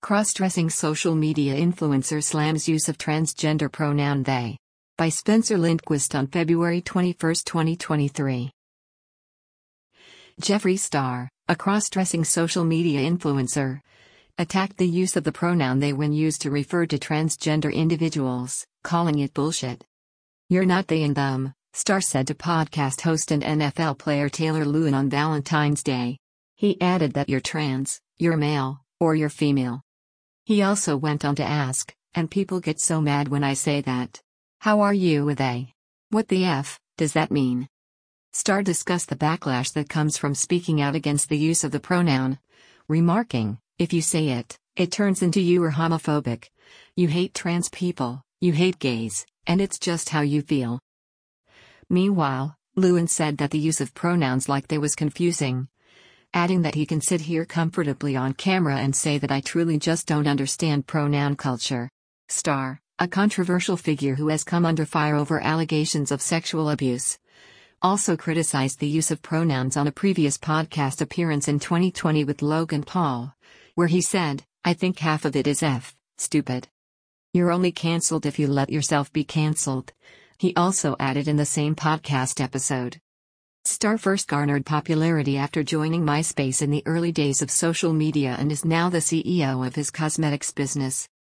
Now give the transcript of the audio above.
Cross-dressing social media influencer slams use of transgender pronoun they. By Spencer Lindquist on February 21, 2023. Jeffree Star, a cross-dressing social media influencer, attacked the use of the pronoun they when used to refer to transgender individuals, calling it bullshit. "You're not they and them," Star said to podcast host and NFL player Taylor Lewan on Valentine's Day. He added that "you're trans, you're male, or you're female." He also went on to ask, "And people get so mad when I say that. How are you with they? What the F does that mean?" Star discussed the backlash that comes from speaking out against the use of the pronoun, remarking, "If you say it, it turns into you are homophobic. You hate trans people, you hate gays, and it's just how you feel." Meanwhile, Lewan said that the use of pronouns like they was confusing, adding that he can sit here comfortably on camera and say that "I truly just don't understand pronoun culture." Star, a controversial figure who has come under fire over allegations of sexual abuse, also criticized the use of pronouns on a previous podcast appearance in 2020 with Logan Paul, where he said, "I think half of it is stupid. You're only cancelled if you let yourself be cancelled," he also added in the same podcast episode. Star first garnered popularity after joining MySpace in the early days of social media and is now the CEO of his cosmetics business,